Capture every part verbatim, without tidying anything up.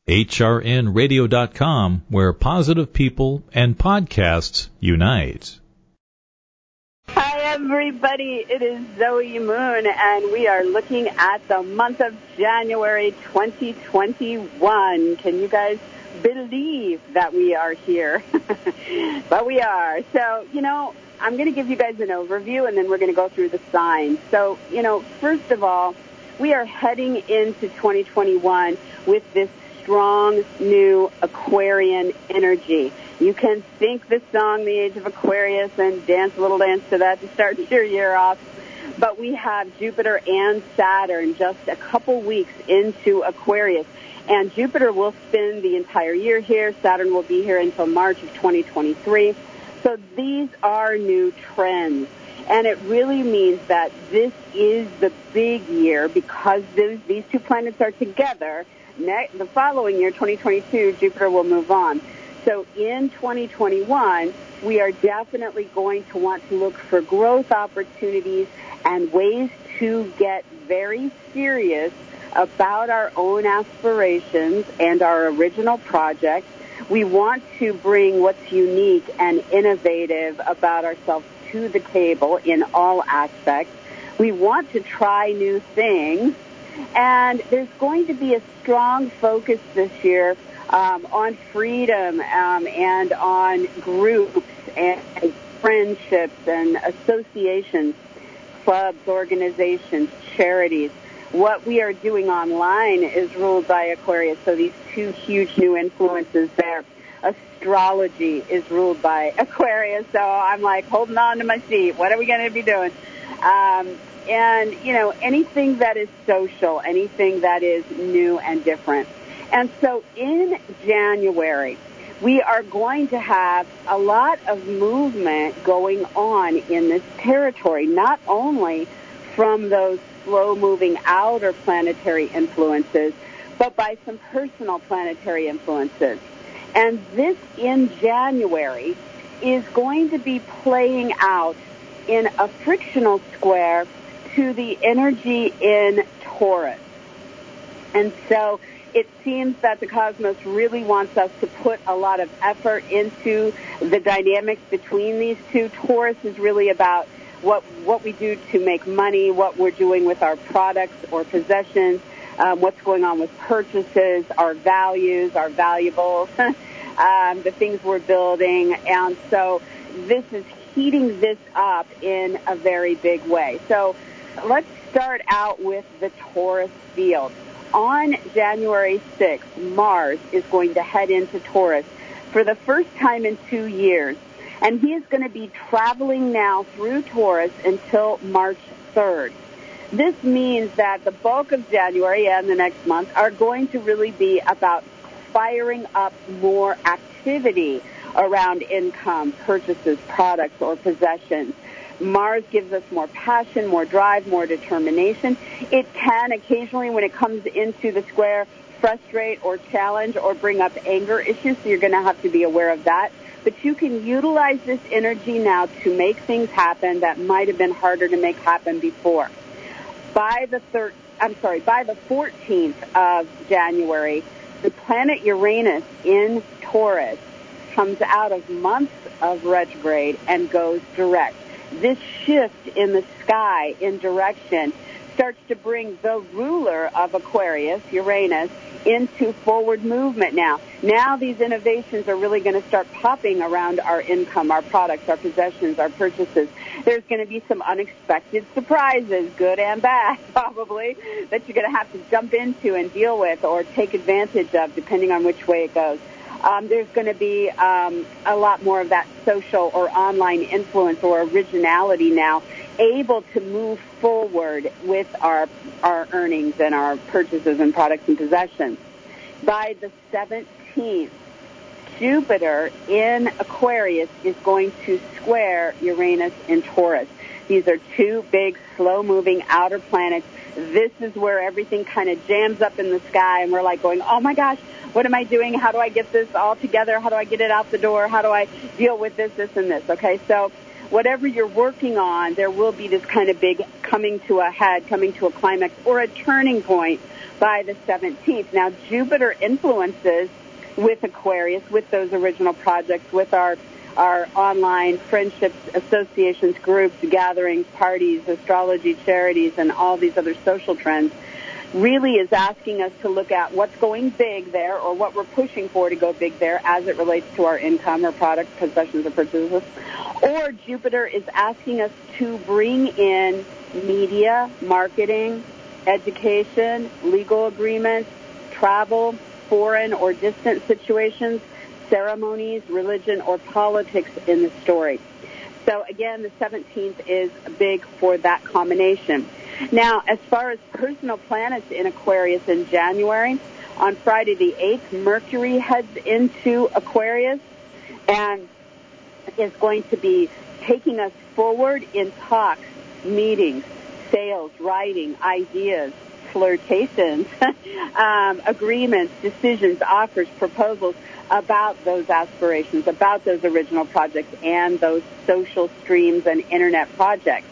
H R N radio dot com, where positive people and podcasts unite. Hi, everybody. It is Zoe Moon, and we are looking at the month of January twenty twenty-one. Can you guys believe that we are here? But we are. So, you know, I'm going to give you guys an overview, and then we're going to go through the signs. So, you know, first of all, we are heading into twenty twenty-one with this strong new Aquarian energy. You can think the song, The Age of Aquarius, and dance a little dance to that to start your year off. But we have Jupiter and Saturn just a couple weeks into Aquarius. And Jupiter will spend the entire year here. Saturn will be here until March of twenty twenty-three. So these are new trends. And it really means that this is the big year because these, these two planets are together. Ne- the following year, twenty twenty-two, Jupiter will move on. So in twenty twenty-one, we are definitely going to want to look for growth opportunities and ways to get very serious about our own aspirations and our original projects. We want to bring what's unique and innovative about ourselves to the table in all aspects. We want to try new things. And there's going to be a strong focus this year um, on freedom um, and on groups and friendships and associations, clubs, organizations, charities. What we are doing online is ruled by Aquarius, so these two huge new influences there. Astrology is ruled by Aquarius, so I'm like holding on to my seat. What are we going to be doing? Um, and, you know, anything that is social, anything that is new and different. And so in January, we are going to have a lot of movement going on in this territory, not only from those slow-moving outer planetary influences, but by some personal planetary influences. And this in January is going to be playing out in a frictional square to the energy in Taurus. And so it seems that the cosmos really wants us to put a lot of effort into the dynamics between these two. Taurus is really about what what we do to make money, what we're doing with our products or possessions, um, what's going on with purchases, our values, our valuables, um, the things we're building. And so this is heating this up in a very big way. So let's start out with the Taurus field. On January sixth, Mars is going to head into Taurus for the first time in two years. And he is going to be traveling now through Taurus until March third. This means that the bulk of January and the next month are going to really be about firing up more activity around income, purchases, products, or possessions. Mars gives us more passion, more drive, more determination. It can occasionally, when it comes into the square, frustrate or challenge or bring up anger issues, so you're going to have to be aware of that. But you can utilize this energy now to make things happen that might have been harder to make happen before. By the third, I'm sorry, by the fourteenth of January, the planet Uranus in Taurus comes out of months of retrograde and goes direct. This shift in the sky in direction starts to bring the ruler of Aquarius, Uranus, into forward movement now. Now these innovations are really going to start popping around our income, our products, our possessions, our purchases. There's going to be some unexpected surprises, good and bad, probably, that you're going to have to jump into and deal with or take advantage of, depending on which way it goes. Um, there's going to be um, a lot more of that social or online influence or originality now, able to move forward with our our earnings and our purchases and products and possessions. By the seventeenth, Jupiter in Aquarius is going to square Uranus in Taurus. These are two big, slow-moving outer planets. This is where everything kind of jams up in the sky, and we're like going, oh, my gosh, what am I doing? How do I get this all together? How do I get it out the door? How do I deal with this, this, and this? Okay, so whatever you're working on, there will be this kind of big coming to a head, coming to a climax, or a turning point by the seventeenth. Now, Jupiter influences with Aquarius, with those original projects, with our our online friendships, associations, groups, gatherings, parties, astrology, charities, and all these other social trends, really is asking us to look at what's going big there, or what we're pushing for to go big there as it relates to our income or products, possessions, or purchases. Or Jupiter is asking us to bring in media, marketing, education, legal agreements, travel, foreign or distant situations, ceremonies, religion, or politics in the story. So again, the seventeenth is big for that combination. Now, as far as personal planets in Aquarius in January, on Friday the eighth, Mercury heads into Aquarius and is going to be taking us forward in talks, meetings, sales, writing, ideas, flirtations, um, agreements, decisions, offers, proposals about those aspirations, about those original projects and those social streams and internet projects.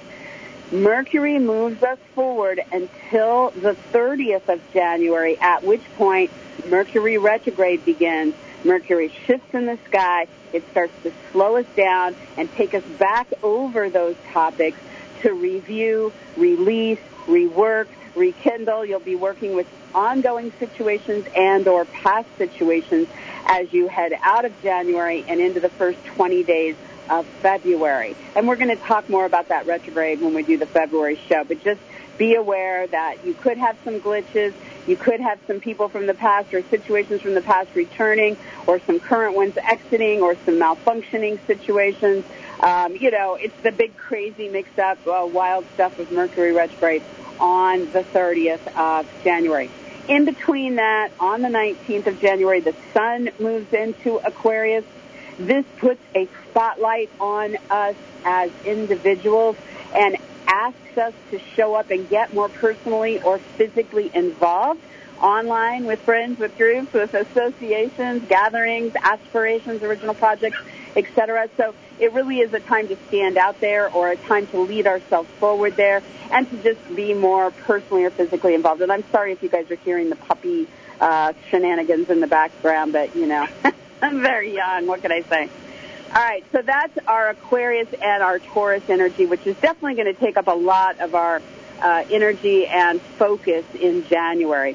Mercury moves us forward until the thirtieth of January, at which point Mercury retrograde begins. Mercury shifts in the sky. It starts to slow us down and take us back over those topics to review, release, rework, rekindle. You'll be working with ongoing situations and or past situations as you head out of January and into the first twenty days of February. And we're going to talk more about that retrograde when we do the February show. But just be aware that you could have some glitches, you could have some people from the past or situations from the past returning, or some current ones exiting, or some malfunctioning situations. Um, you know, it's the big crazy mixed-up, uh, wild stuff of Mercury retrograde on the thirtieth of January. In between that, on the nineteenth of January, the Sun moves into Aquarius. This puts a spotlight on us as individuals and asks us to show up and get more personally or physically involved online with friends, with groups, with associations, gatherings, aspirations, original projects, et cetera. So it really is a time to stand out there, or a time to lead ourselves forward there, and to just be more personally or physically involved. And I'm sorry if you guys are hearing the puppy uh, shenanigans in the background, but, you know, I'm very young. What can I say? All right, so that's our Aquarius and our Taurus energy, which is definitely going to take up a lot of our uh, energy and focus in January.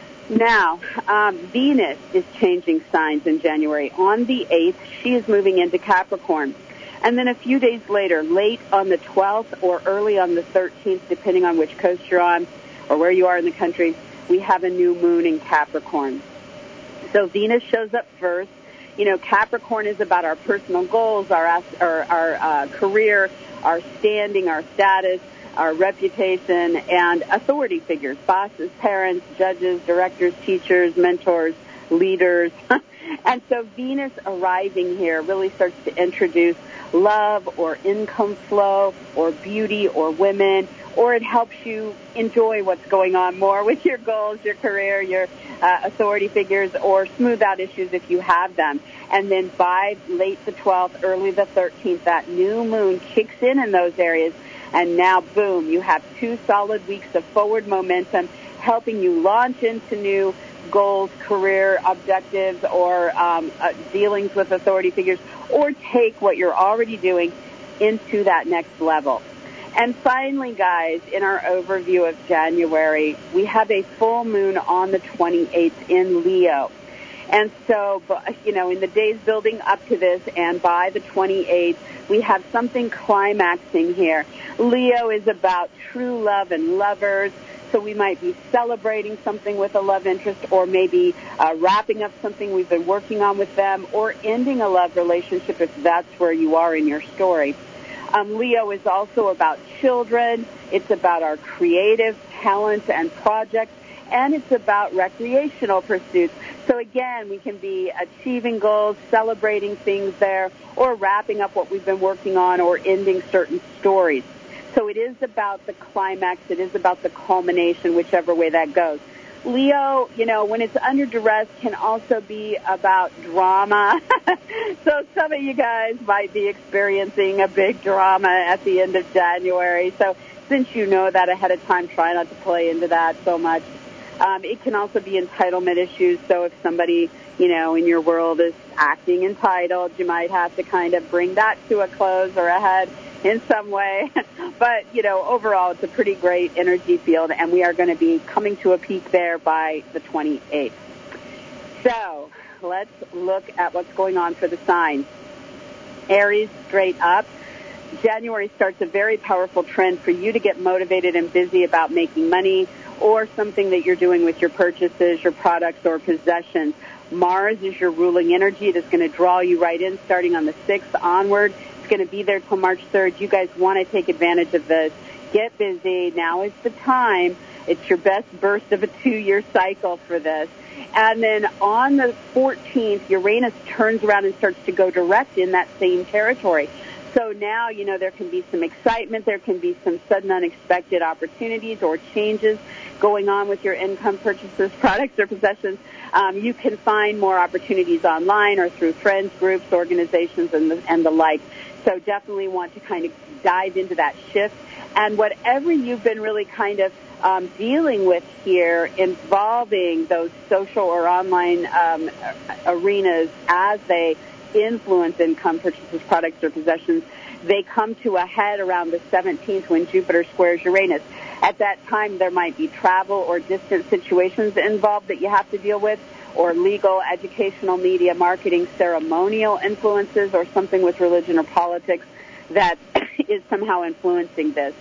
Now, um, Venus is changing signs in January. On the eighth, she is moving into Capricorn. And then a few days later, late on the twelfth or early on the thirteenth, depending on which coast you're on or where you are in the country, we have a new moon in Capricorn. So Venus shows up first. You know, Capricorn is about our personal goals, our our, our uh, career, our standing, our status, our reputation, and authority figures, bosses, parents, judges, directors, teachers, mentors, leaders. And so Venus arriving here really starts to introduce love or income flow or beauty or women, or it helps you enjoy what's going on more with your goals, your career, your uh, authority figures, or smooth out issues if you have them. And then by late the twelfth, early the thirteenth, that new moon kicks in in those areas. And now, boom, you have two solid weeks of forward momentum helping you launch into new goals, career objectives, or um, uh, dealings with authority figures, or take what you're already doing into that next level. And finally, guys, in our overview of January, we have a full moon on the twenty-eighth in Leo. And so, you know, in the days building up to this and by the twenty-eighth, we have something climaxing here. Leo is about true love and lovers. So we might be celebrating something with a love interest, or maybe uh, wrapping up something we've been working on with them, or ending a love relationship if that's where you are in your story. Um, Leo is also about children. It's about our creative talents and projects, and it's about recreational pursuits. So again, we can be achieving goals, celebrating things there, or wrapping up what we've been working on, or ending certain stories. So it is about the climax. It is about the culmination, whichever way that goes. Leo, you know, when it's under duress, can also be about drama. So some of you guys might be experiencing a big drama at the end of January. So since you know that ahead of time, try not to play into that so much. Um, it can also be entitlement issues. So if somebody, you know, in your world is acting entitled, you might have to kind of bring that to a close or a head in some way. But, you know, overall, it's a pretty great energy field, and we are going to be coming to a peak there by the twenty-eighth. So let's look at what's going on for the signs. Aries, straight up. January starts a very powerful trend for you to get motivated and busy about making money or something that you're doing with your purchases, your products, or possessions. Mars is your ruling energy that's going to draw you right in starting on the sixth onward. It's going to be there till March third. You guys want to take advantage of this. Get busy. Now is the time. It's your best burst of a two-year cycle for this. And then on the fourteenth, Uranus turns around and starts to go direct in that same territory. So now, you know, there can be some excitement. There can be some sudden unexpected opportunities or changes going on with your income purchases, products, or possessions. Um, you can find more opportunities online or through friends, groups, organizations, and the, and the like. So definitely want to kind of dive into that shift. And whatever you've been really kind of um, dealing with here involving those social or online um, arenas as they influence income purchases, products, or possessions, they come to a head around the seventeenth when Jupiter squares Uranus. At that time, there might be travel or distant situations involved that you have to deal with, or legal, educational, media, marketing, ceremonial influences, or something with religion or politics that is somehow influencing this.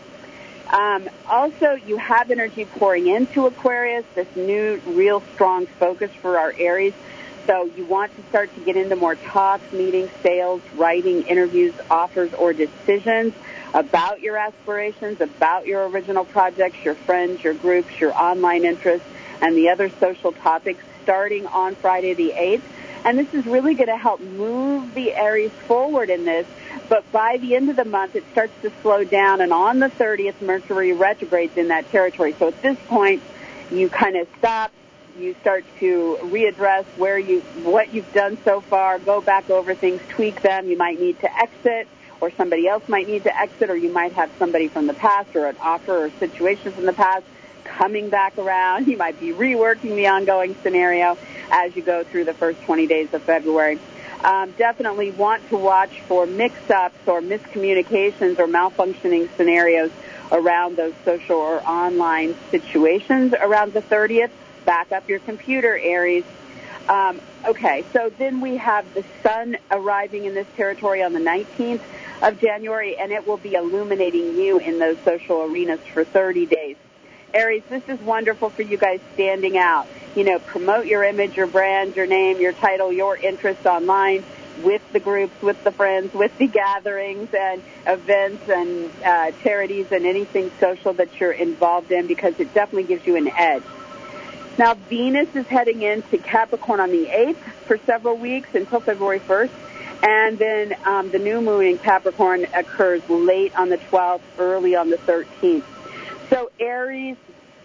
Um, also, you have energy pouring into Aquarius, this new, real strong focus for our Aries. So you want to start to get into more talks, meetings, sales, writing, interviews, offers, or decisions about your aspirations, about your original projects, your friends, your groups, your online interests, and the other social topics starting on Friday the eighth. And this is really going to help move the Aries forward in this. But by the end of the month, it starts to slow down. And on the thirtieth, Mercury retrogrades in that territory. So at this point, you kind of stop. You start to readdress where you, what you've done so far, go back over things, tweak them. You might need to exit, or somebody else might need to exit, or you might have somebody from the past or an offer or situation from the past coming back around. You might be reworking the ongoing scenario as you go through the first twenty days of February. Um, definitely want to watch for mix-ups or miscommunications or malfunctioning scenarios around those social or online situations around the thirtieth. Back up your computer, Aries. Um, okay, so then we have the sun arriving in this territory on the nineteenth of January, and it will be illuminating you in those social arenas for thirty days. Aries, this is wonderful for you guys standing out. You know, promote your image, your brand, your name, your title, your interest online with the groups, with the friends, with the gatherings and events and uh, charities and anything social that you're involved in, because it definitely gives you an edge. Now, Venus is heading into Capricorn on the eighth for several weeks until February first. And then um, the new moon in Capricorn occurs late on the twelfth, early on the thirteenth. So, Aries,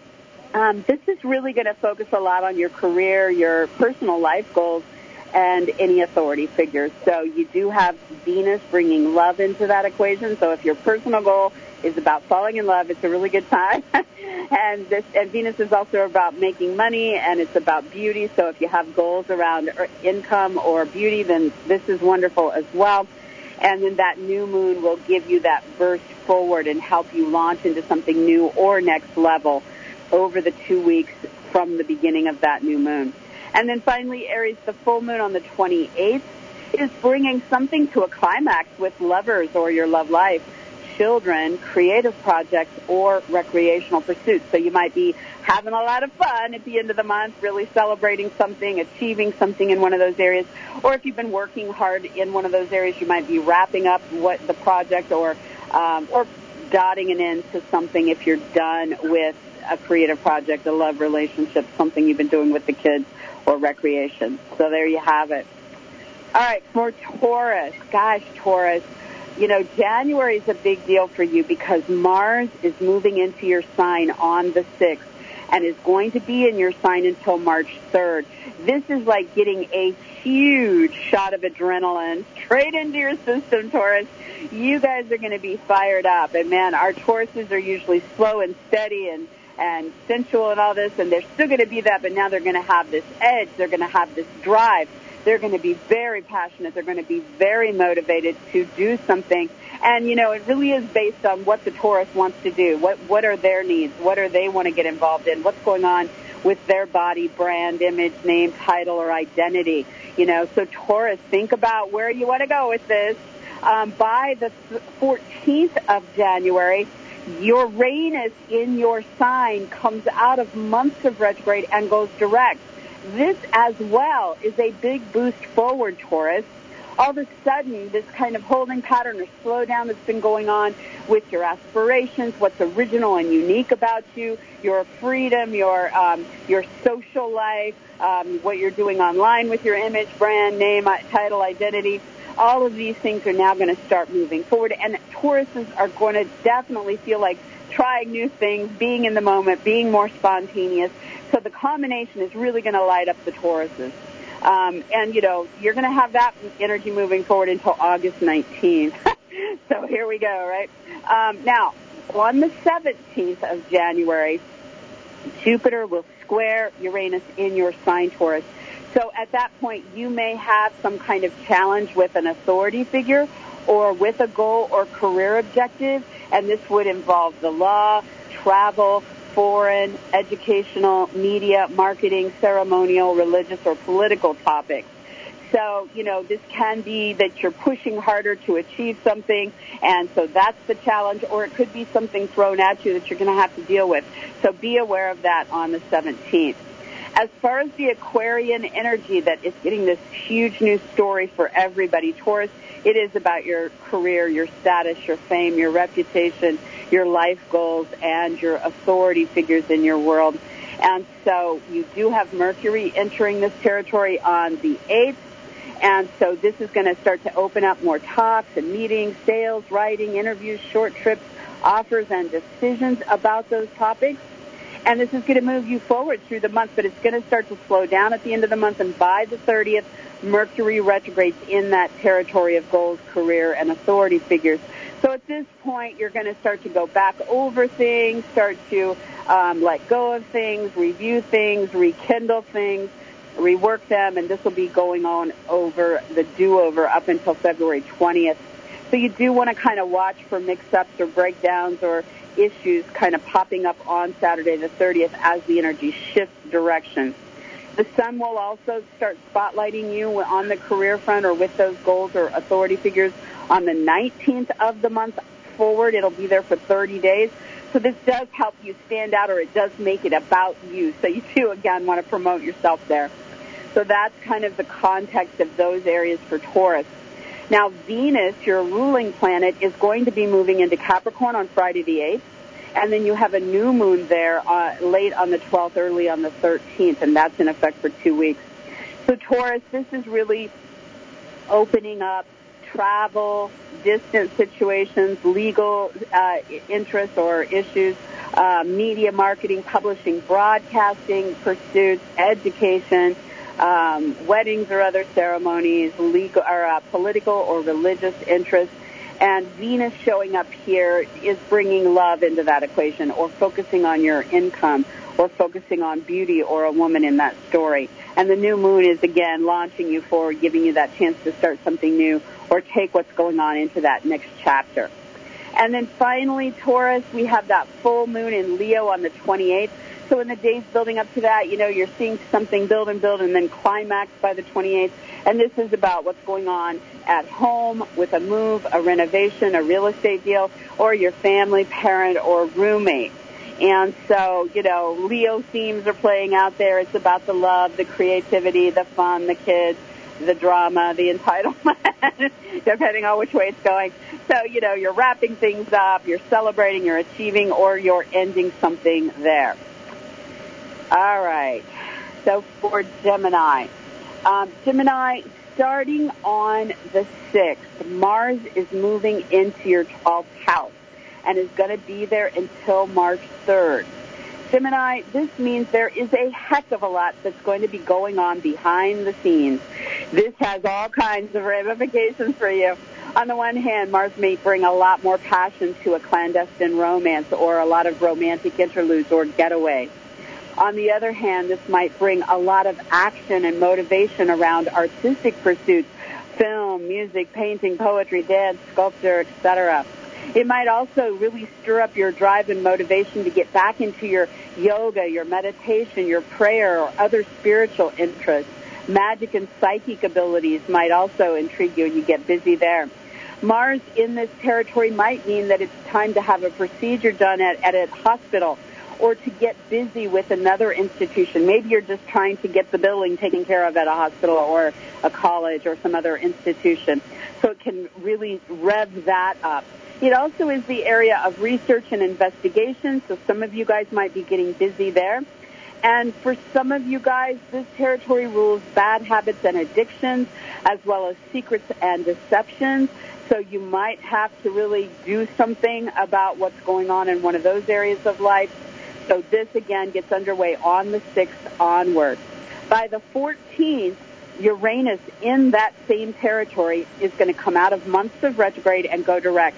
um, this is really going to focus a lot on your career, your personal life goals, and any authority figures. So you do have Venus bringing love into that equation. So if your personal goal is about falling in love, it's a really good time. and this and Venus is also about making money, and it's about beauty. So if you have goals around income or beauty, then this is wonderful as well. And then that new moon will give you that burst forward and help you launch into something new or next level over the two weeks from the beginning of that new moon. And then finally, Aries, the full moon on the twenty-eighth is bringing something to a climax with lovers or your love life, children, creative projects, or recreational pursuits. So you might be having a lot of fun at the end of the month, really celebrating something, achieving something in one of those areas. Or if you've been working hard in one of those areas, you might be wrapping up what the project or um, or dotting an end to something if you're done with a creative project, a love relationship, something you've been doing with the kids, or recreation. So there you have it. All right, for Taurus. Gosh, Taurus, you know, January is a big deal for you because Mars is moving into your sign on the sixth. and is going to be in your sign until March third. This is like getting a huge shot of adrenaline straight into your system, Taurus. You guys are going to be fired up. And, man, our Tauruses are usually slow and steady and, and sensual and all this, and they're still going to be that, but now they're going to have this edge. They're going to have this drive. They're going to be very passionate. They're going to be very motivated to do something. And, you know, it really is based on what the Taurus wants to do. What what are their needs? What are they want to get involved in? What's going on with their body, brand, image, name, title, or identity? You know, so Taurus, think about where you want to go with this. Um, by the fourteenth of January, Uranus in your sign comes out of months of retrograde and goes direct. This as well is a big boost forward, Taurus. All of a sudden, this kind of holding pattern or slowdown that's been going on with your aspirations, what's original and unique about you, your freedom, your um, your social life, um, what you're doing online with your image, brand, name, title, identity, all of these things are now going to start moving forward. And Tauruses are going to definitely feel like trying new things, being in the moment, being more spontaneous. So the combination is really going to light up the Tauruses. Um, and, you know, you're going to have that energy moving forward until August nineteenth. So here we go, right? Um, now, on the seventeenth of January, Jupiter will square Uranus in your sign, Taurus. So at that point, you may have some kind of challenge with an authority figure or with a goal or career objective, and this would involve the law, travel, foreign, educational, media, marketing, ceremonial, religious, or political topics. So, you know, this can be that you're pushing harder to achieve something, and so that's the challenge, or it could be something thrown at you that you're going to have to deal with. So be aware of that on the seventeenth. As far as the Aquarian energy that is getting this huge new story for everybody, Taurus, it is about your career, your status, your fame, your reputation, your life goals, and your authority figures in your world. And so you do have Mercury entering this territory on the eighth. And so this is going to start to open up more talks and meetings, sales, writing, interviews, short trips, offers, and decisions about those topics. And this is going to move you forward through the month, but it's going to start to slow down at the end of the month. And by the thirtieth, Mercury retrogrades in that territory of goals, career, and authority figures. So at this point, you're going to start to go back over things, start to um, let go of things, review things, rekindle things, rework them, and this will be going on over the do-over up until February twentieth. So you do want to kind of watch for mix-ups or breakdowns or issues kind of popping up on Saturday the thirtieth as the energy shifts direction. The sun will also start spotlighting you on the career front or with those goals or authority figures on the nineteenth of the month forward. It'll be there for thirty days. So this does help you stand out, or it does make it about you. So you do, again, want to promote yourself there. So that's kind of the context of those areas for Taurus. Now, Venus, your ruling planet, is going to be moving into Capricorn on Friday the eighth. And then you have a new moon there uh, late on the twelfth, early on the thirteenth, and that's in effect for two weeks. So Taurus, this is really opening up travel, distance situations, legal uh, interests or issues, uh, media, marketing, publishing, broadcasting pursuits, education, um, weddings or other ceremonies, legal or uh, political or religious interests. And Venus showing up here is bringing love into that equation, or focusing on your income, or focusing on beauty or a woman in that story. And the new moon is, again, launching you forward, giving you that chance to start something new or take what's going on into that next chapter. And then finally, Taurus, we have that full moon in Leo on the twenty-eighth. So in the days building up to that, you know, you're seeing something build and build and then climax by the twenty-eighth. And this is about what's going on at home with a move, a renovation, a real estate deal, or your family, parent, or roommate. And so, you know, Leo themes are playing out there. It's about the love, the creativity, the fun, the kids, the drama, the entitlement, depending on which way it's going. So, you know, you're wrapping things up, you're celebrating, you're achieving, or you're ending something there. All right. So for Gemini, um, Gemini, starting on the sixth, Mars is moving into your twelfth house and is going to be there until March third. Gemini, this means there is a heck of a lot that's going to be going on behind the scenes. This has all kinds of ramifications for you. On the one hand, Mars may bring a lot more passion to a clandestine romance or a lot of romantic interludes or getaways. On the other hand, this might bring a lot of action and motivation around artistic pursuits, film, music, painting, poetry, dance, sculpture, et cetera. It might also really stir up your drive and motivation to get back into your yoga, your meditation, your prayer, or other spiritual interests. Magic and psychic abilities might also intrigue you. You get busy there. Mars in this territory might mean that it's time to have a procedure done at, at a hospital or to get busy with another institution. Maybe you're just trying to get the billing taken care of at a hospital or a college or some other institution. So it can really rev that up. It also is the area of research and investigation, so some of you guys might be getting busy there. And for some of you guys, this territory rules bad habits and addictions, as well as secrets and deceptions. So you might have to really do something about what's going on in one of those areas of life. So this, again, gets underway on the sixth onward. By the fourteenth, Uranus in that same territory is going to come out of months of retrograde and go direct.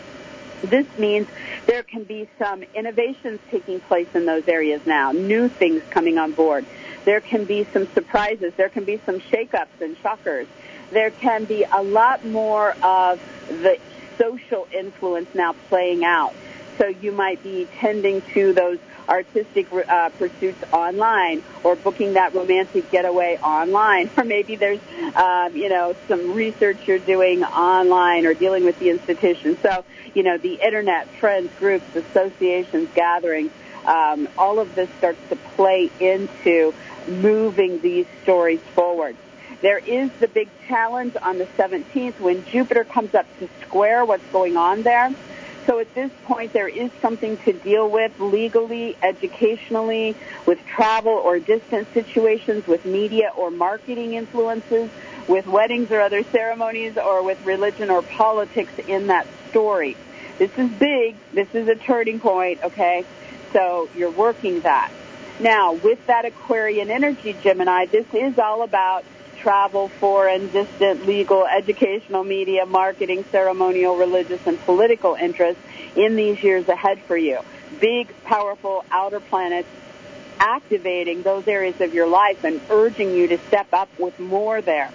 This means there can be some innovations taking place in those areas now, new things coming on board. There can be some surprises. There can be some shakeups and shockers. There can be a lot more of the social influence now playing out. So you might be tending to those artistic uh, pursuits online, or booking that romantic getaway online, or maybe there's, um, you know, some research you're doing online or dealing with the institution. So, you know, the internet, friends, groups, associations, gatherings, um, all of this starts to play into moving these stories forward. There is the big challenge on the seventeenth when Jupiter comes up to square what's going on there. So at this point, there is something to deal with legally, educationally, with travel or distance situations, with media or marketing influences, with weddings or other ceremonies, or with religion or politics in that story. This is big. This is a turning point, okay? So you're working that. Now, with that Aquarian energy, Gemini, this is all about travel, foreign, distant, legal, educational, media, marketing, ceremonial, religious, and political interests in these years ahead for you. Big, powerful outer planets activating those areas of your life and urging you to step up with more there.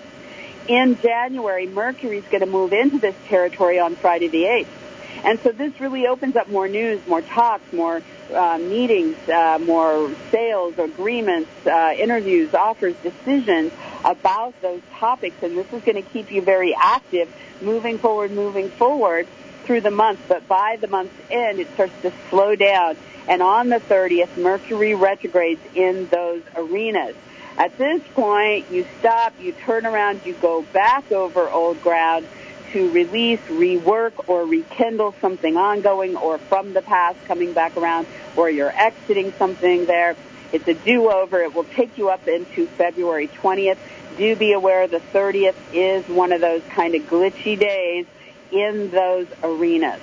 In January, Mercury is going to move into this territory on Friday the eighth. And so this really opens up more news, more talks, more uh, meetings, uh, more sales, agreements, uh, interviews, offers, decisions about those topics. And this is going to keep you very active, moving forward, moving forward through the month. But by the month's end, it starts to slow down. And on the thirtieth, Mercury retrogrades in those arenas. At this point, you stop, you turn around, you go back over old ground to release, rework, or rekindle something ongoing or from the past coming back around, or you're exiting something there. It's a do-over. It will take you up into February twentieth. Do be aware the thirtieth is one of those kind of glitchy days in those arenas.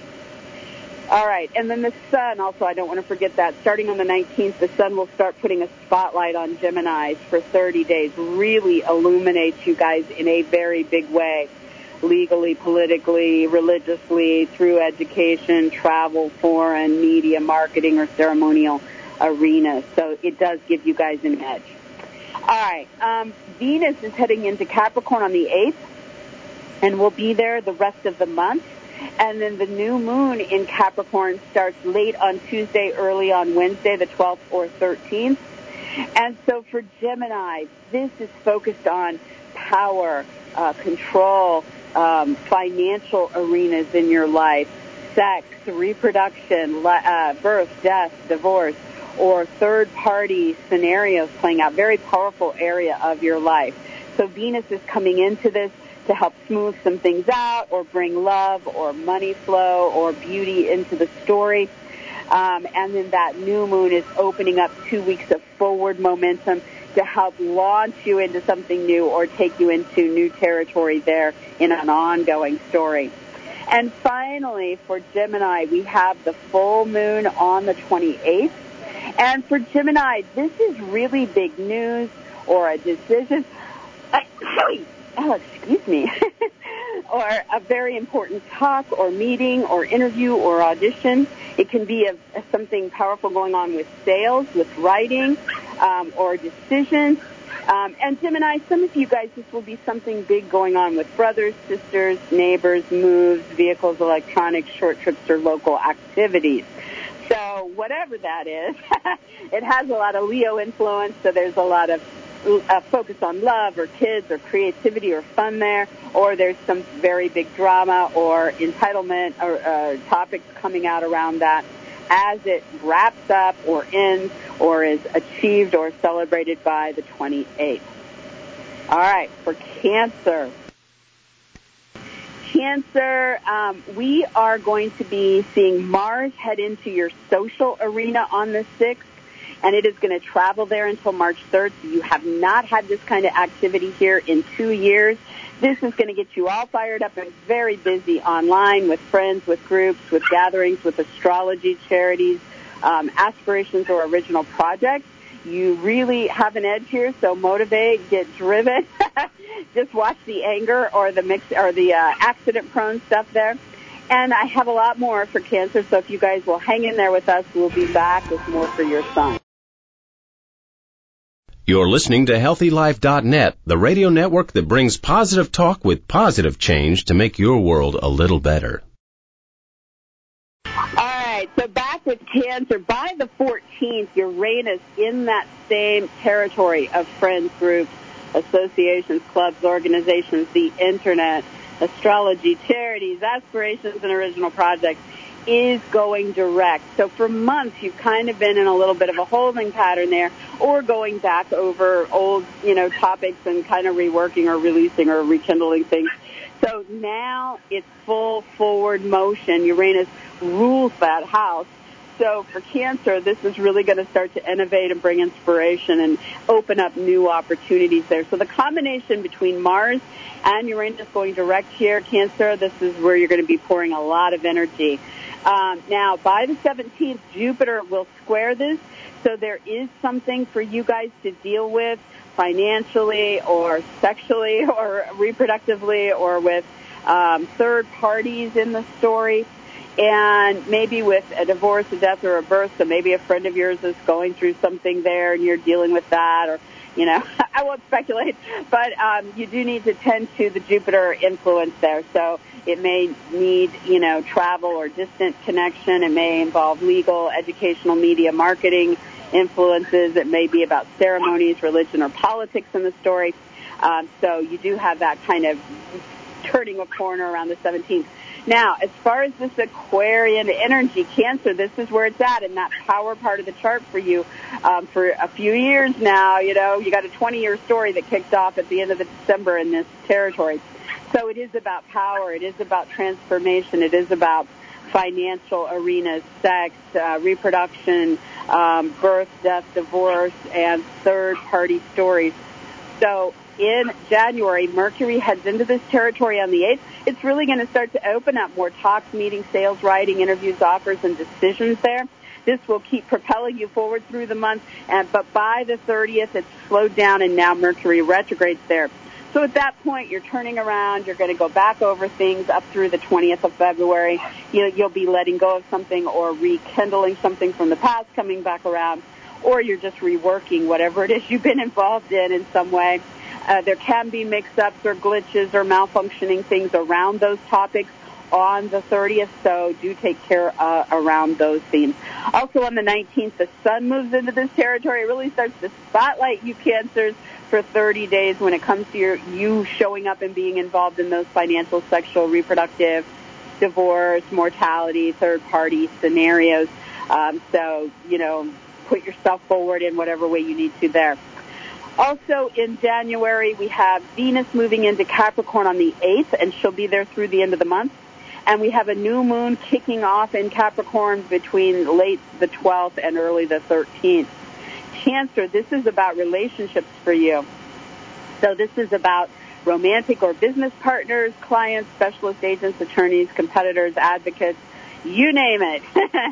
All right, and then the sun also, I don't want to forget that. Starting on the nineteenth, the sun will start putting a spotlight on Geminis for thirty days, really illuminates you guys in a very big way. Legally, politically, religiously, through education, travel, foreign, media, marketing, or ceremonial arenas. So it does give you guys an edge. All right. Um, Venus is heading into Capricorn on the eighth, and will be there the rest of the month. And then the new moon in Capricorn starts late on Tuesday, early on Wednesday, the twelfth or thirteenth. And so for Gemini, this is focused on power, uh, control, Um, financial arenas in your life, sex, reproduction, uh, birth, death, divorce, or third-party scenarios playing out. Very powerful area of your life. So Venus is coming into this to help smooth some things out or bring love or money flow or beauty into the story. Um, and then that new moon is opening up two weeks of forward momentum to help launch you into something new or take you into new territory there in an ongoing story. And finally, for Gemini, we have the full moon on the twenty-eighth. And for Gemini, this is really big news or a decision. Oh, excuse me. Or a very important talk or meeting or interview or audition. It can be a, a something powerful going on with sales, with writing, um, or decisions. Um, and Gemini, some of you guys, this will be something big going on with brothers, sisters, neighbors, moves, vehicles, electronics, short trips, or local activities. So whatever that is, it has a lot of Leo influence, so there's a lot of uh, focus on love or kids or creativity or fun there, or there's some very big drama or entitlement or uh, topics coming out around that as it wraps up or ends or is achieved or celebrated by the twenty-eighth. All right, for Cancer. Cancer, um, we are going to be seeing Mars head into your social arena on the sixth, and it is going to travel there until March third, so you have not had this kind of activity here in two years. This is going to get you all fired up and very busy online with friends, with groups, with gatherings, with astrology, charities, um, aspirations, or original projects. You really have an edge here, so motivate, get driven. Just watch the anger or the mix or the uh, accident-prone stuff there. And I have a lot more for Cancer, so if you guys will hang in there with us, we'll be back with more for your sun. You're listening to Healthy Life dot net, the radio network that brings positive talk with positive change to make your world a little better. All right, so back with Cancer. By the fourteenth, Uranus in that same territory of friends, groups, associations, clubs, organizations, the internet, astrology, charities, aspirations, and original projects is going direct. So for months, you've kind of been in a little bit of a holding pattern there, or going back over old, you know, topics and kind of reworking or releasing or rekindling things. So now it's full forward motion. Uranus rules that house. So for Cancer, this is really going to start to innovate and bring inspiration and open up new opportunities there. So the combination between Mars and Uranus going direct here, Cancer, this is where you're going to be pouring a lot of energy. Um, now, by the seventeenth, Jupiter will square this, so there is something for you guys to deal with financially or sexually or reproductively or with um, third parties in the story. And maybe with a divorce, a death, or a birth, so maybe a friend of yours is going through something there and you're dealing with that, or, you know, I won't speculate, but um, you do need to tend to the Jupiter influence there. So it may need, you know, travel or distant connection. It may involve legal, educational, media, marketing influences. It may be about ceremonies, religion, or politics in the story. Um, so you do have that kind of turning a corner around the seventeenth. Now, as far as this Aquarian energy, Cancer, this is where it's at in that power part of the chart for you um, for a few years now. You know, you got a twenty-year story that kicked off at the end of the December in this territory. So it is about power. It is about transformation. It is about financial arenas, sex, uh, reproduction, um, birth, death, divorce, and third-party stories. So in January, Mercury heads into this territory on the eighth. It's really going to start to open up more talks, meetings, sales, writing, interviews, offers, and decisions there. This will keep propelling you forward through the month, and, but by the thirtieth, it's slowed down, and now Mercury retrogrades there. So at that point, you're turning around. You're going to go back over things up through the twentieth of February. You, you'll be letting go of something or rekindling something from the past, coming back around, or you're just reworking whatever it is you've been involved in in some way. Uh, there can be mix-ups or glitches or malfunctioning things around those topics on the thirtieth, so do take care uh, around those themes. Also on the nineteenth, the sun moves into this territory. It really starts to spotlight you Cancers for thirty days when it comes to your, you showing up and being involved in those financial, sexual, reproductive, divorce, mortality, third-party scenarios. Um, so, you know, put yourself forward in whatever way you need to there. Also in January, we have Venus moving into Capricorn on the eighth, and she'll be there through the end of the month. And we have a new moon kicking off in Capricorn between late the twelfth and early the thirteenth. Cancer, this is about relationships for you. So this is about romantic or business partners, clients, specialist agents, attorneys, competitors, advocates. you name it.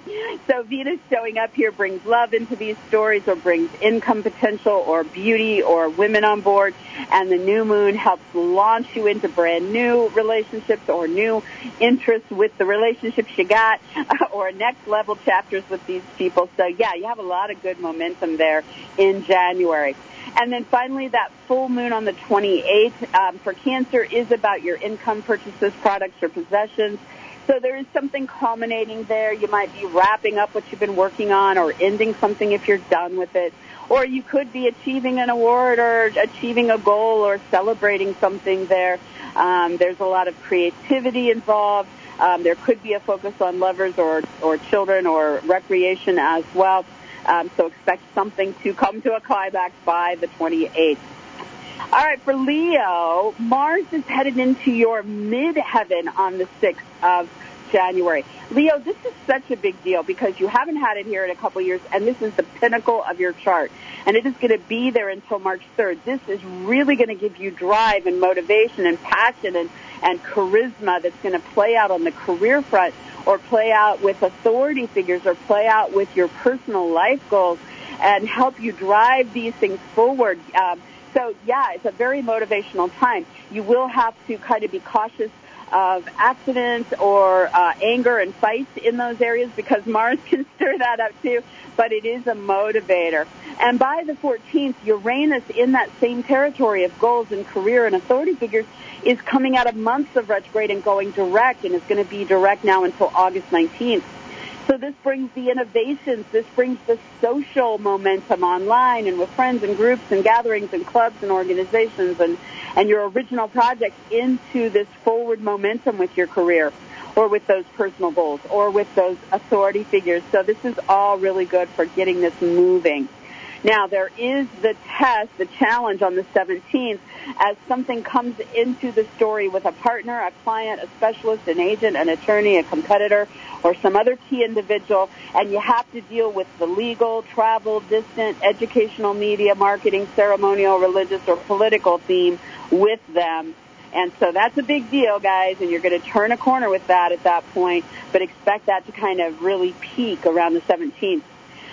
So Venus showing up here brings love into these stories, or brings income potential or beauty or women on board. And the new moon helps launch you into brand new relationships or new interests with the relationships you got, or next level chapters with these people. So yeah, you have a lot of good momentum there in January. And then finally, that full moon on the twenty-eighth um, for Cancer is about your income purchases, products, or possessions. So there is something culminating there. You might be wrapping up what you've been working on, or ending something if you're done with it. Or you could be achieving an award or achieving a goal or celebrating something there. Um, there's a lot of creativity involved. Um, there could be a focus on lovers or, or children or recreation as well. Um, so expect something to come to a climax by the twenty-eighth. All right, for Leo, Mars is headed into your midheaven on the sixth of January. Leo, this is such a big deal because you haven't had it here in a couple years, and this is the pinnacle of your chart. And it is going to be there until March third. This is really going to give you drive and motivation and passion and, and charisma that's going to play out on the career front, or play out with authority figures, or play out with your personal life goals, and help you drive these things forward. Um, so, yeah, it's a very motivational time. You will have to kind of be cautious of accidents or uh, anger and fights in those areas, because Mars can stir that up too, but it is a motivator. And by the fourteenth, Uranus, in that same territory of goals and career and authority figures, is coming out of months of retrograde and going direct, and is going to be direct now until August nineteenth. So this brings the innovations, this brings the social momentum online and with friends and groups and gatherings and clubs and organizations and, and your original projects into this forward momentum with your career, or with those personal goals, or with those authority figures. So this is all really good for getting this moving. Now, there is the test, the challenge on the seventeenth, as something comes into the story with a partner, a client, a specialist, an agent, an attorney, a competitor, or some other key individual, and you have to deal with the legal, travel, distant, educational, media, marketing, ceremonial, religious, or political theme with them. And so that's a big deal, guys, and you're going to turn a corner with that at that point, but expect that to kind of really peak around the seventeenth.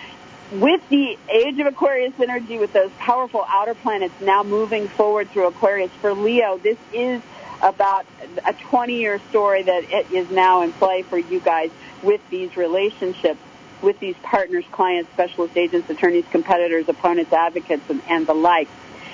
With the age of Aquarius energy, with those powerful outer planets now moving forward through Aquarius, for Leo, this is about a twenty-year story that it is now in play for you guys with these relationships, with these partners, clients, specialist agents, attorneys, competitors, opponents, advocates, and, and the like.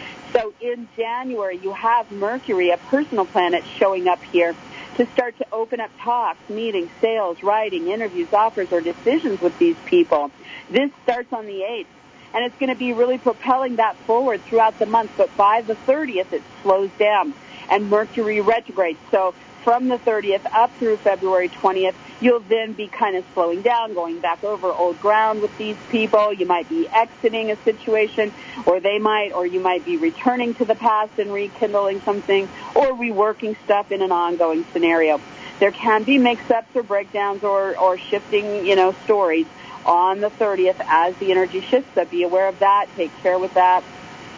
So in January, you have Mercury, a personal planet, showing up here to start to open up talks, meetings, sales, writing, interviews, offers, or decisions with these people. This starts on the eighth, and it's going to be really propelling that forward throughout the month. But by the thirtieth, it slows down, and Mercury retrogrades. So from the thirtieth up through February twentieth, you'll then be kind of slowing down, going back over old ground with these people. You might be exiting a situation, or they might, or you might be returning to the past and rekindling something, or reworking stuff in an ongoing scenario. There can be mix-ups or breakdowns or, or shifting, you know, stories on the thirtieth as the energy shifts. So be aware of that. Take care with that.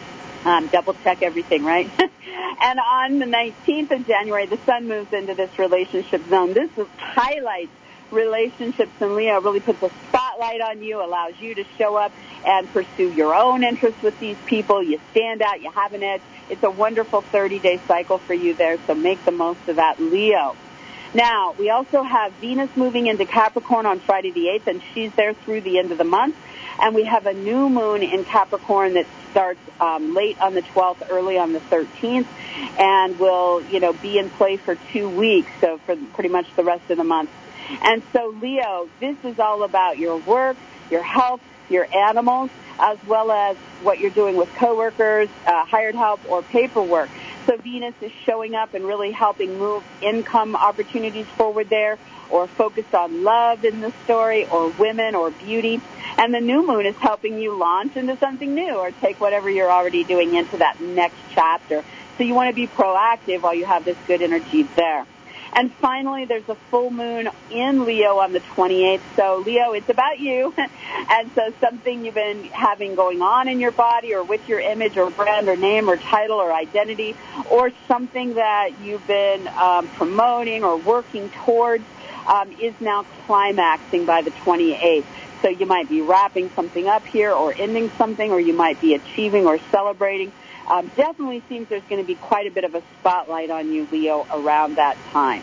Um, double check everything, right? And on the nineteenth of January, the sun moves into this relationship zone. This highlights relationships in Leo, really puts a spotlight on you, allows you to show up and pursue your own interests with these people. You stand out, you have an edge. It's a wonderful thirty-day cycle for you there, so make the most of that, Leo. Now, we also have Venus moving into Capricorn on Friday the eighth, and she's there through the end of the month. And we have a new moon in Capricorn that starts um, late on the twelfth, early on the thirteenth, and will, you know, be in play for two weeks, so for pretty much the rest of the month. And so, Leo, this is all about your work, your health, your animals, as well as what you're doing with coworkers, uh, hired help, or paperwork. So Venus is showing up and really helping move income opportunities forward there, or focus on love in the story, or women, or beauty. And the new moon is helping you launch into something new, or take whatever you're already doing into that next chapter. So you want to be proactive while you have this good energy there. And finally, there's a full moon in Leo on the twenty-eighth. So, Leo, it's about you. And so something you've been having going on in your body, or with your image or brand or name or title or identity, or something that you've been um, promoting or working towards, um, is now climaxing by the twenty-eighth. So you might be wrapping something up here or ending something, or you might be achieving or celebrating. Um, definitely seems there's going to be quite a bit of a spotlight on you, Leo, around that time.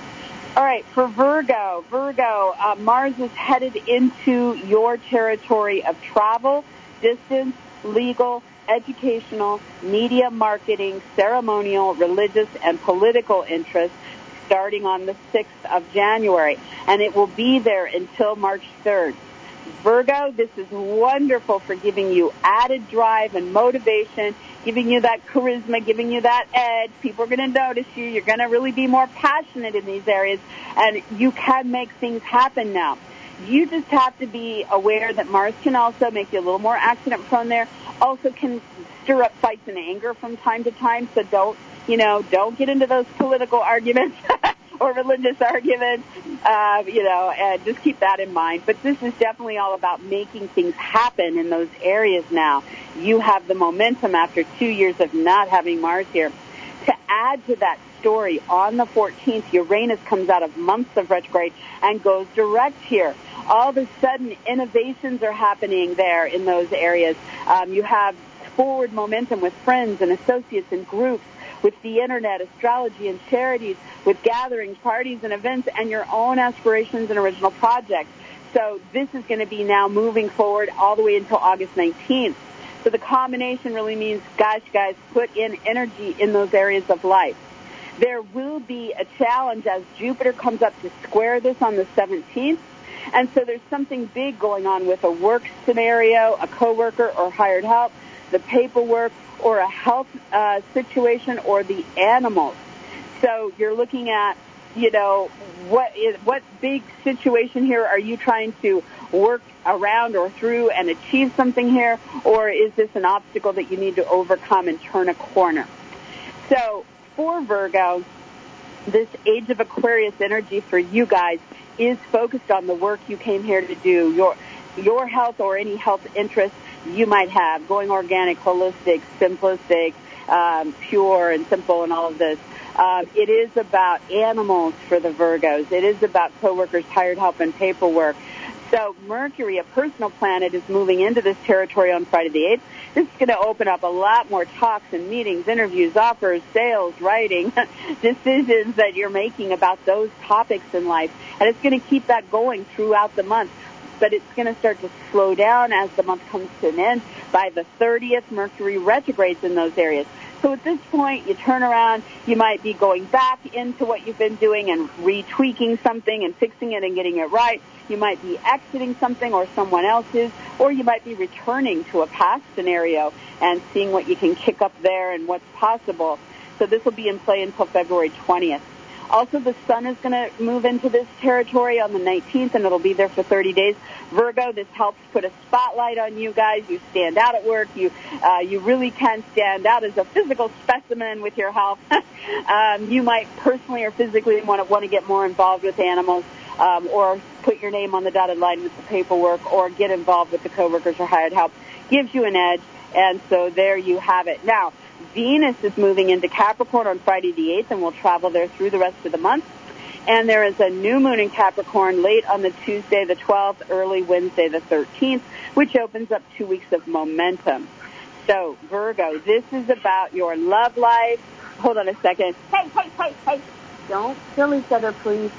All right, for Virgo, Virgo, uh, Mars is headed into your territory of travel, distance, legal, educational, media, marketing, ceremonial, religious, and political interests starting on the sixth of January. And it will be there until March third. Virgo, this is wonderful for giving you added drive and motivation, giving you that charisma, giving you that edge. People are going to notice you. You're going to really be more passionate in these areas, and you can make things happen now. You just have to be aware that Mars can also make you a little more accident prone there, also can stir up fights and anger from time to time, so don't, you know, don't get into those political arguments or religious arguments, uh, you know, and just keep that in mind. But this is definitely all about making things happen in those areas now. You have the momentum after two years of not having Mars here. To add to that story, on the fourteenth, Uranus comes out of months of retrograde and goes direct here. All of a sudden, innovations are happening there in those areas. Um, you have forward momentum with friends and associates and groups, with the internet, astrology, and charities, with gatherings, parties, and events, and your own aspirations and original projects. So this is going to be now moving forward all the way until August nineteenth. So the combination really means, gosh, guys, put in energy in those areas of life. There will be a challenge as Jupiter comes up to square this on the seventeenth. And so there's something big going on with a work scenario, a coworker or hired help, the paperwork, or a health uh, situation, or the animals. So you're looking at, you know, what is, what big situation here are you trying to work around or through and achieve something here, or is this an obstacle that you need to overcome and turn a corner? So for Virgo, this Age of Aquarius energy for you guys is focused on the work you came here to do, your your health or any health interests you might have, going organic, holistic, simplistic, um, pure and simple and all of this. Uh, it is about animals for the Virgos. It is about coworkers, hired help, and paperwork. So Mercury, a personal planet, is moving into this territory on Friday the eighth. This is going to open up a lot more talks and meetings, interviews, offers, sales, writing, decisions that you're making about those topics in life. And it's going to keep that going throughout the month. But it's going to start to slow down as the month comes to an end. By the thirtieth, Mercury retrogrades in those areas. So at this point, you turn around, you might be going back into what you've been doing and retweaking something and fixing it and getting it right. You might be exiting something or someone else's, or you might be returning to a past scenario and seeing what you can kick up there and what's possible. So this will be in play until February twentieth. Also, the sun is going to move into this territory on the nineteenth, and it'll be there for thirty days. Virgo, this helps put a spotlight on you guys. You stand out at work. You uh, you really can stand out as a physical specimen with your health. um, you might personally or physically want to want to get more involved with animals, um, or put your name on the dotted line with the paperwork, or get involved with the coworkers or hired help. Gives you an edge, and so there you have it. Now, Venus is moving into Capricorn on Friday the eighth, and will travel there through the rest of the month. And there is a new moon in Capricorn late on the Tuesday the twelfth, early Wednesday the thirteenth, which opens up two weeks of momentum. So, Virgo, this is about your love life. Hold on a second. Hey, hey, hey, hey. Don't kill each other, please.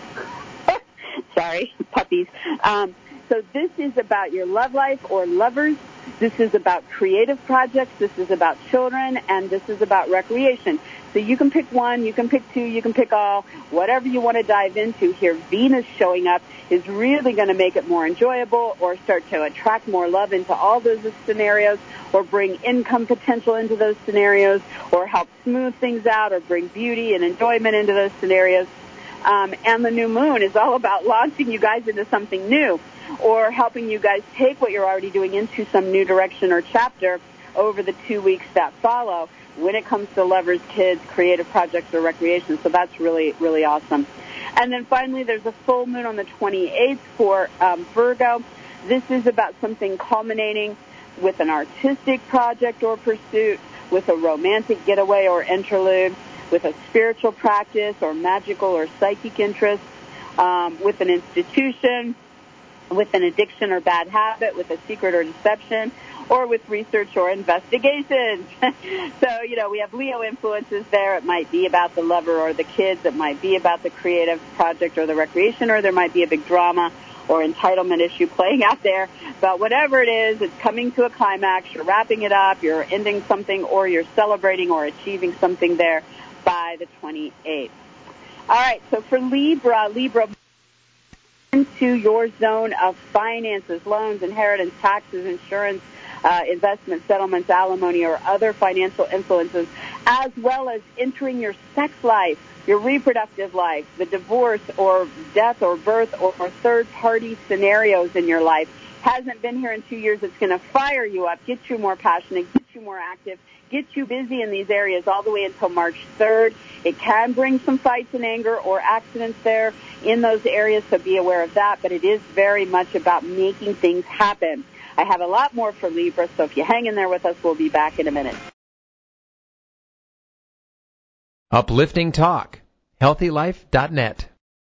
Sorry, puppies. Um, so this is about your love life or lovers. This is about creative projects. This is about children, and this is about recreation. So you can pick one, you can pick two, you can pick all, whatever you want to dive into here. Venus showing up is really going to make it more enjoyable, or start to attract more love into all those scenarios, or bring income potential into those scenarios, or help smooth things out, or bring beauty and enjoyment into those scenarios. Um, and the new moon is all about launching you guys into something new, or helping you guys take what you're already doing into some new direction or chapter over the two weeks that follow when it comes to lovers, kids, creative projects, or recreation. So that's really, really awesome. And then finally, there's a full moon on the twenty-eighth for um, Virgo. This is about something culminating with an artistic project or pursuit, with a romantic getaway or interlude, with a spiritual practice or magical or psychic interest, um, with an institution, with an addiction or bad habit, with a secret or deception, or with research or investigations. So, you know, we have Leo influences there. It might be about the lover or the kids. It might be about the creative project or the recreation, or there might be a big drama or entitlement issue playing out there. But whatever it is, it's coming to a climax. You're wrapping it up. You're ending something, or you're celebrating or achieving something there by the twenty-eighth. All right, so for Libra, Libra, into your zone of finances, loans, inheritance, taxes, insurance, uh, investment, settlements, alimony, or other financial influences, as well as entering your sex life, your reproductive life, the divorce or death or birth or, or third-party scenarios in your life. Hasn't been here in two years. It's going to fire you up, get you more passionate, get you more active, get you busy in these areas all the way until March third. It can bring some fights and anger or accidents there in those areas, so be aware of that. But it is very much about making things happen. I have a lot more for Libra, so if you hang in there with us, we'll be back in a minute. Uplifting Talk. healthy life dot net.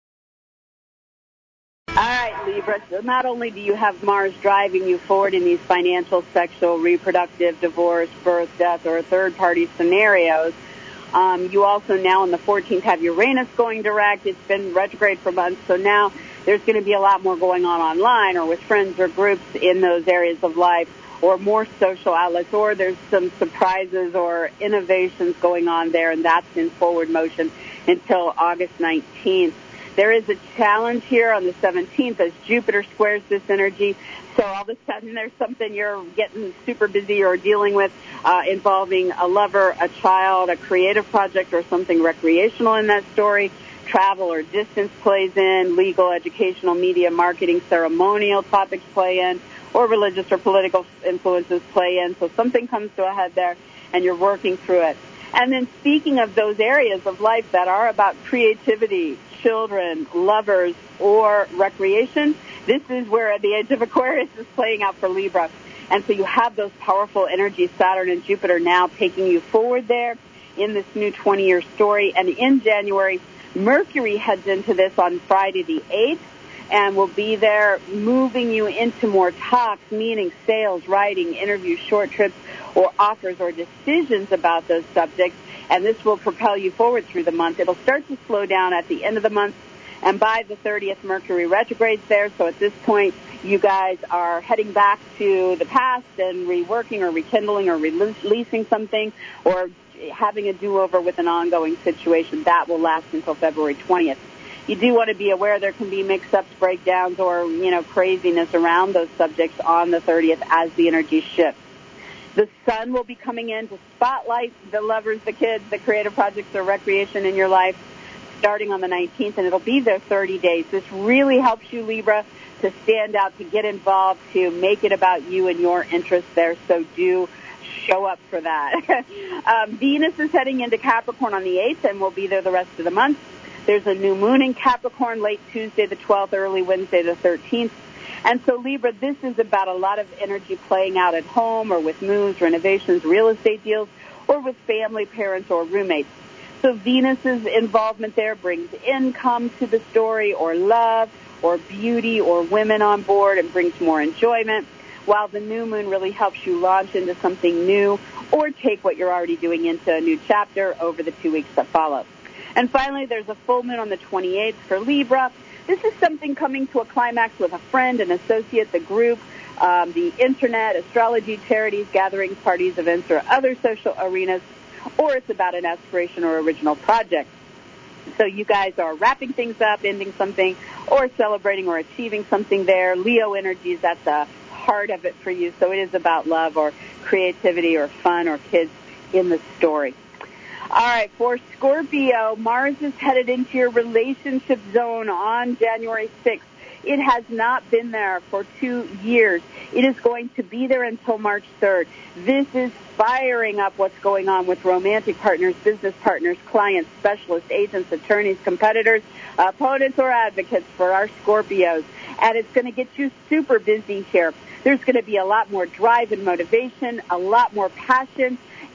All right, Libra, so not only do you have Mars driving you forward in these financial, sexual, reproductive, divorce, birth, death, or third-party scenarios, um, you also now on the fourteenth have Uranus going direct. It's been retrograde for months, so now there's going to be a lot more going on online or with friends or groups in those areas of life, or more social outlets, or there's some surprises or innovations going on there, and that's in forward motion until August nineteenth. There is a challenge here on the seventeenth as Jupiter squares this energy. So all of a sudden there's something you're getting super busy or dealing with uh, involving a lover, a child, a creative project, or something recreational in that story. Travel or distance plays in, legal, educational, media, marketing, ceremonial topics play in, or religious or political influences play in. So something comes to a head there, and you're working through it. And then speaking of those areas of life that are about creativity, children, lovers, or recreation, this is where the age of Aquarius is playing out for Libra. And so you have those powerful energies, Saturn and Jupiter, now taking you forward there in this new twenty-year story. And in January, Mercury heads into this on Friday the eighth, and will be there moving you into more talks, meetings, sales, writing, interviews, short trips, or offers or decisions about those subjects. And this will propel you forward through the month. It'll start to slow down at the end of the month, and by the thirtieth, Mercury retrogrades there. So at this point, you guys are heading back to the past and reworking or rekindling or releasing something, or having a do-over with an ongoing situation. That will last until February twentieth. You do want to be aware there can be mix-ups, breakdowns, or, you know, craziness around those subjects on the thirtieth as the energy shifts. The sun will be coming in to spotlight the lovers, the kids, the creative projects, or recreation in your life starting on the nineteenth, and it'll be there thirty days. This really helps you, Libra, to stand out, to get involved, to make it about you and your interests there, so do show up for that. um, Venus is heading into Capricorn on the eighth, and will be there the rest of the month. There's a new moon in Capricorn late Tuesday the twelfth, early Wednesday the thirteenth. And so, Libra, this is about a lot of energy playing out at home or with moves, renovations, real estate deals, or with family, parents, or roommates. So Venus's involvement there brings income to the story, or love, or beauty, or women on board, and brings more enjoyment, while the new moon really helps you launch into something new or take what you're already doing into a new chapter over the two weeks that follow. And finally, there's a full moon on the twenty-eighth for Libra. This is something coming to a climax with a friend, an associate, the group, um, the internet, astrology, charities, gatherings, parties, events, or other social arenas, or it's about an aspiration or original project. So you guys are wrapping things up, ending something, or celebrating or achieving something there. Leo energy is at the heart of it for you, so it is about love or creativity or fun or kids in the story. All right, for Scorpio, Mars is headed into your relationship zone on January sixth. It has not been there for two years. It is going to be there until March third. This is firing up what's going on with romantic partners, business partners, clients, specialists, agents, attorneys, competitors, opponents, or advocates for our Scorpios. And it's going to get you super busy here. There's going to be a lot more drive and motivation, a lot more passion,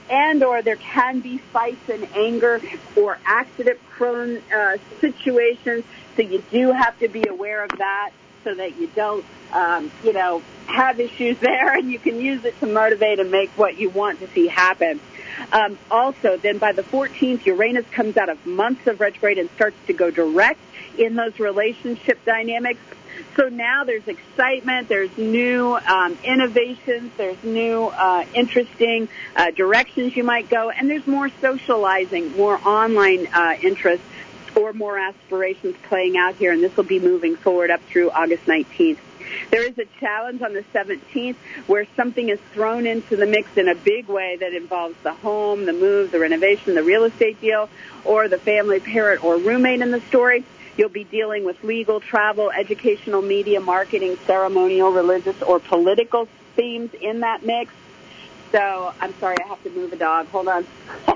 and or there can be fights and anger or accident-prone uh, situations, so you do have to be aware of that so that you don't, um, you know, have issues there, and you can use it to motivate and make what you want to see happen. Um, also, then by the fourteenth, Uranus comes out of months of retrograde and starts to go direct in those relationship dynamics. So now there's excitement, there's new um, innovations, there's new uh, interesting uh, directions you might go, and there's more socializing, more online uh, interests, or more aspirations playing out here, and this will be moving forward up through August nineteenth. There is a challenge on the seventeenth where something is thrown into the mix in a big way that involves the home, the move, the renovation, the real estate deal, or the family, parent, or roommate in the story. You'll be dealing with legal, travel, educational, media, marketing, ceremonial, religious, or political themes in that mix. So, I'm sorry, I have to move a dog. Hold on.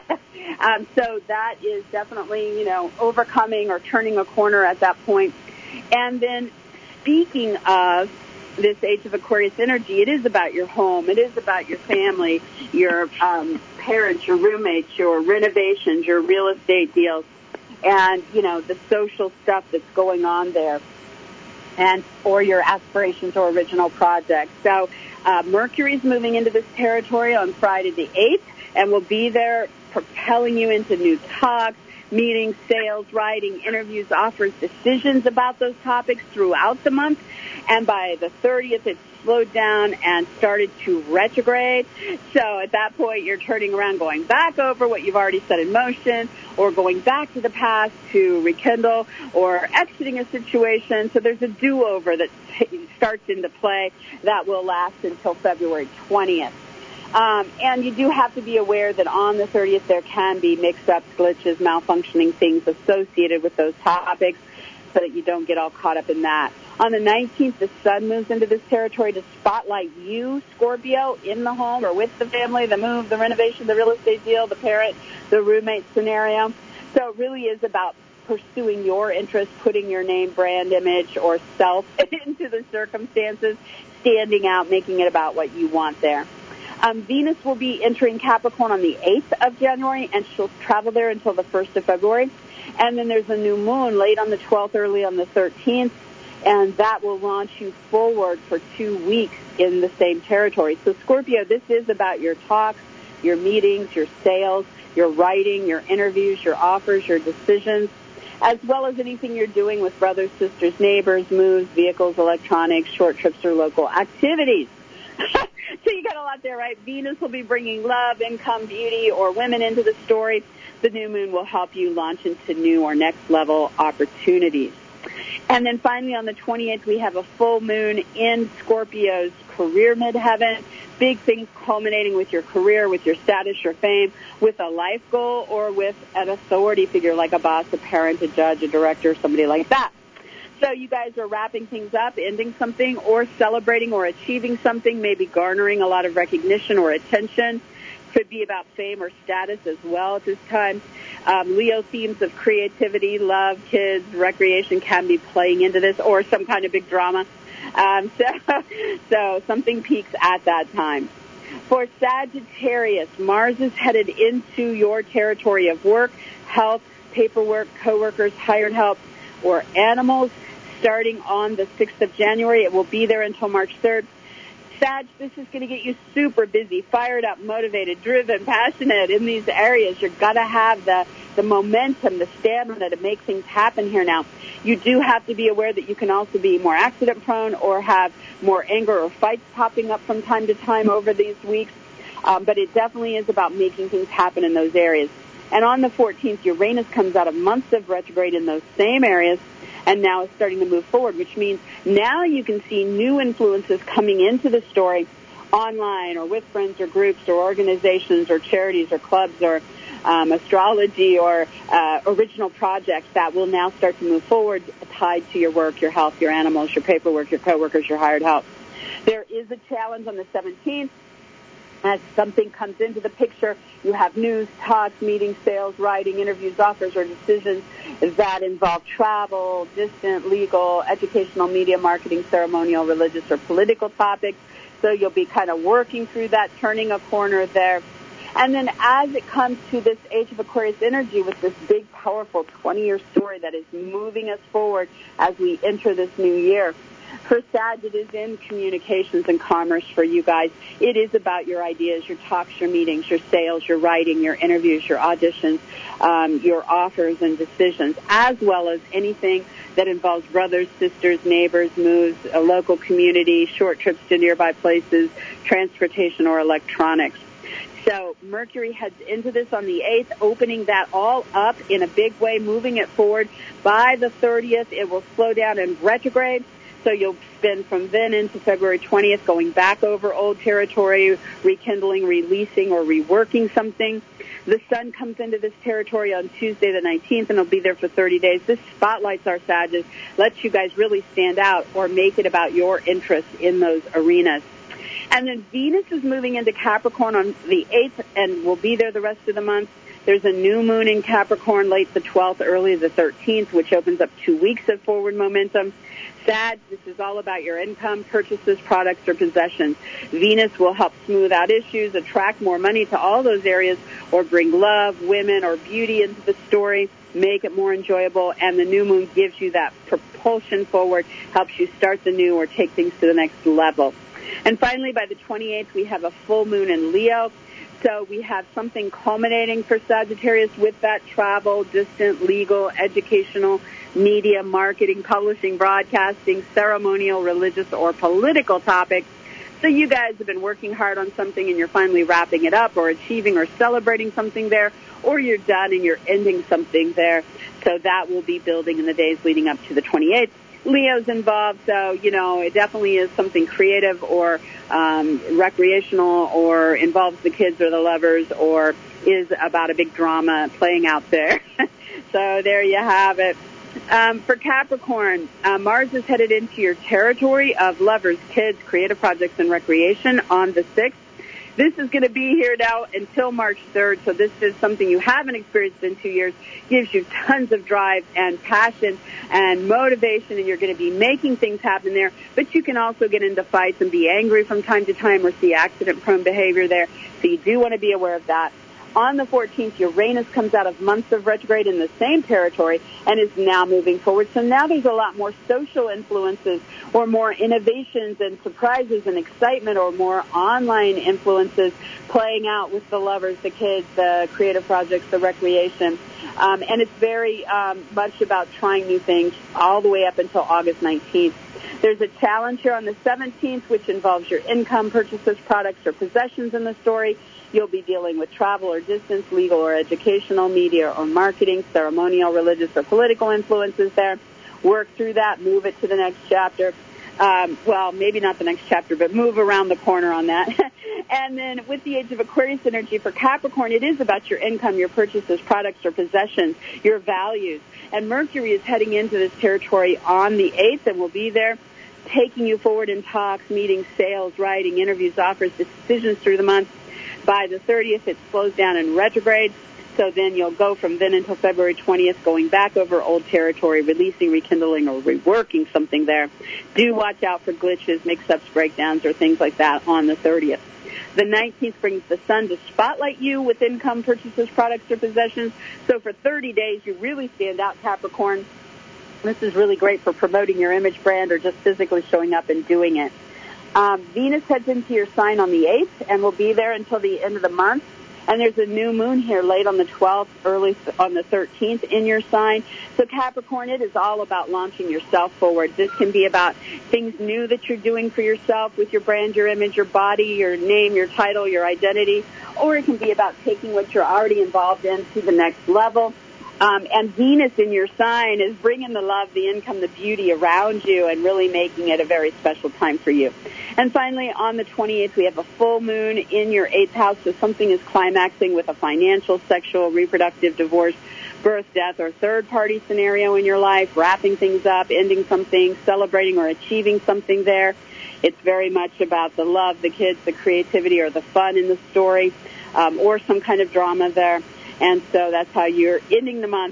um, so that is definitely, you know, overcoming or turning a corner at that point. And then speaking of this Age of Aquarius energy, it is about your home. It is about your family, your um, parents, your roommates, your renovations, your real estate deals, and, you know, the social stuff that's going on there, and or your aspirations or original projects. So uh, Mercury's moving into this territory on Friday the eighth, and will be there propelling you into new talks, meetings, sales, writing, interviews, offers, decisions about those topics throughout the month. And by the thirtieth, it's slowed down and started to retrograde. So at that point, you're turning around, going back over what you've already set in motion, or going back to the past to rekindle, or exiting a situation. So there's a do-over that t- starts into play that will last until February twentieth. Um, and you do have to be aware that on the thirtieth there can be mix-ups, glitches, malfunctioning things associated with those topics, so that you don't get all caught up in that. On the nineteenth, the sun moves into this territory to spotlight you, Scorpio, in the home or with the family, the move, the renovation, the real estate deal, the parent, the roommate scenario. So it really is about pursuing your interests, putting your name, brand, image, or self into the circumstances, standing out, making it about what you want there. Um, Venus will be entering Capricorn on the eighth of January, and she'll travel there until the first of February. And then there's a new moon late on the twelfth, early on the thirteenth, and that will launch you forward for two weeks in the same territory. So, Scorpio, this is about your talks, your meetings, your sales, your writing, your interviews, your offers, your decisions, as well as anything you're doing with brothers, sisters, neighbors, moves, vehicles, electronics, short trips, or local activities. So you got a lot there, right? Venus will be bringing love, income, beauty, or women into the story. The new moon will help you launch into new or next level opportunities. And then finally on the twenty-eighth, we have a full moon in Scorpio's career midheaven. Big things culminating with your career, with your status, your fame, with a life goal, or with an authority figure like a boss, a parent, a judge, a director, somebody like that. So you guys are wrapping things up, ending something, or celebrating or achieving something, maybe garnering a lot of recognition or attention. Could be about fame or status as well at this time. Um, Leo themes of creativity, love, kids, recreation can be playing into this, or some kind of big drama. Um, so, so something peaks at that time. For Sagittarius, Mars is headed into your territory of work, health, paperwork, coworkers, hired help, or animals. Starting on the sixth of January, it will be there until March third. Sag, this is going to get you super busy, fired up, motivated, driven, passionate in these areas. You're going to have the, the momentum, the stamina to make things happen here now. You do have to be aware that you can also be more accident-prone or have more anger or fights popping up from time to time over these weeks. Um, but it definitely is about making things happen in those areas. And on the fourteenth, Uranus comes out of months of retrograde in those same areas, and now is starting to move forward, which means now you can see new influences coming into the story online or with friends or groups or organizations or charities or clubs or um, astrology or uh, original projects that will now start to move forward tied to your work, your health, your animals, your paperwork, your coworkers, your hired help. There is a challenge on the seventeenth. As something comes into the picture, you have news, talks, meetings, sales, writing, interviews, offers, or decisions that involve travel, distant, legal, educational, media, marketing, ceremonial, religious, or political topics. So you'll be kind of working through that, turning a corner there. And then as it comes to this Age of Aquarius energy with this big, powerful twenty-year story that is moving us forward as we enter this new year, for Sag, it is in communications and commerce for you guys. It is about your ideas, your talks, your meetings, your sales, your writing, your interviews, your auditions, um, your offers and decisions, as well as anything that involves brothers, sisters, neighbors, moves, a local community, short trips to nearby places, transportation, or electronics. So Mercury heads into this on the eighth, opening that all up in a big way, moving it forward. By the thirtieth, it will slow down and retrograde. So you'll spend from then into February twentieth going back over old territory, rekindling, releasing, or reworking something. The sun comes into this territory on Tuesday the nineteenth, and it'll be there for thirty days. This spotlights our Sagittarius, lets you guys really stand out or make it about your interests in those arenas. And then Venus is moving into Capricorn on the eighth and will be there the rest of the month. There's a new moon in Capricorn late the twelfth, early the thirteenth, which opens up two weeks of forward momentum. Sag, this is all about your income, purchases, products, or possessions. Venus will help smooth out issues, attract more money to all those areas, or bring love, women, or beauty into the story, make it more enjoyable, and the new moon gives you that propulsion forward, helps you start the new or take things to the next level. And finally, by the twenty-eighth, we have a full moon in Leo. So we have something culminating for Sagittarius with that travel, distant, legal, educational, media, marketing, publishing, broadcasting, ceremonial, religious, or political topics. So you guys have been working hard on something and you're finally wrapping it up or achieving or celebrating something there, or you're done and you're ending something there. So that will be building in the days leading up to the twenty-eighth. Leo's involved, so, you know, it definitely is something creative or um, recreational or involves the kids or the lovers or is about a big drama playing out there. So there you have it. Um, for Capricorn, uh, Mars is headed into your territory of lovers, kids, creative projects, and recreation on the sixth. This is going to be here now until March third, so this is something you haven't experienced in two years. Gives you tons of drive and passion and motivation, and you're going to be making things happen there. But you can also get into fights and be angry from time to time or see accident-prone behavior there, so you do want to be aware of that. On the fourteenth, Uranus comes out of months of retrograde in the same territory and is now moving forward. So now there's a lot more social influences or more innovations and surprises and excitement or more online influences playing out with the lovers, the kids, the creative projects, the recreation. Um, and it's very um, much about trying new things all the way up until August nineteenth. There's a challenge here on the seventeenth, which involves your income, purchases, products, or possessions in the story. You'll be dealing with travel or distance, legal or educational, media or marketing, ceremonial, religious, or political influences there. Work through that, move it to the next chapter. Um, well, maybe not the next chapter, but move around the corner on that. And then with the Age of Aquarius energy for Capricorn, it is about your income, your purchases, products, or possessions, your values. And Mercury is heading into this territory on the eighth and will be there, taking you forward in talks, meetings, sales, writing, interviews, offers, decisions through the month. By the thirtieth, it slows down in retrograde, so then you'll go from then until February twentieth, going back over old territory, releasing, rekindling, or reworking something there. Do watch out for glitches, mix-ups, breakdowns, or things like that on the thirtieth. The nineteenth brings the sun to spotlight you with income, purchases, products, or possessions. So for thirty days, you really stand out, Capricorn. This is really great for promoting your image brand or just physically showing up and doing it. Um, Venus heads into your sign on the eighth and will be there until the end of the month. And there's a new moon here late on the twelfth, early on the thirteenth in your sign. So Capricorn, it is all about launching yourself forward. This can be about things new that you're doing for yourself with your brand, your image, your body, your name, your title, your identity. Or it can be about taking what you're already involved in to the next level. Um, and Venus in your sign is bringing the love, the income, the beauty around you and really making it a very special time for you. And finally, on the twenty-eighth, we have a full moon in your eighth house, so something is climaxing with a financial, sexual, reproductive, divorce, birth, death, or third-party scenario in your life, wrapping things up, ending something, celebrating or achieving something there. It's very much about the love, the kids, the creativity, or the fun in the story, um, or some kind of drama there. And so that's how you're ending the month.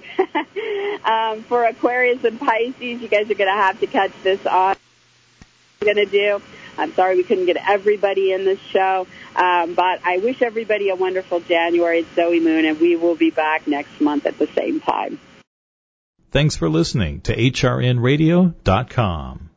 um, for Aquarius and Pisces, you guys are going to have to catch this on. What I'm going to do. I'm sorry we couldn't get everybody in this show, um, but I wish everybody a wonderful January. It's Zoe Moon, and we will be back next month at the same time. Thanks for listening to H R N radio dot com.